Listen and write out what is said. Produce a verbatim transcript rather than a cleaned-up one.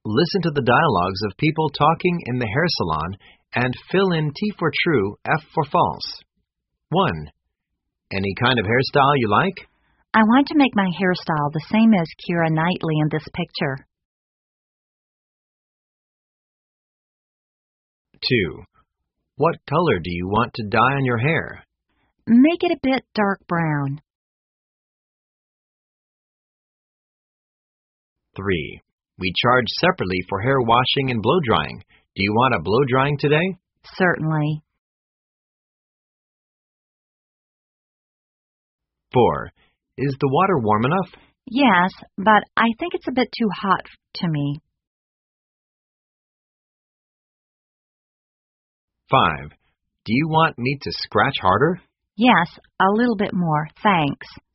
Listen to the dialogues of people talking in the hair salon and fill in T for true, F for false. one. Any kind of hairstyle you like? I want to make my hairstyle the same as Keira Knightley in this picture. two. What color do you want to dye on your hair? Make it a bit dark brown. three. We charge separately for hair washing and blow drying. Do you want a blow drying today? Certainly. four. Is the water warm enough? Yes, but I think it's a bit too hot to me. five. Do you want me to scratch harder? Yes, a little bit more, thanks.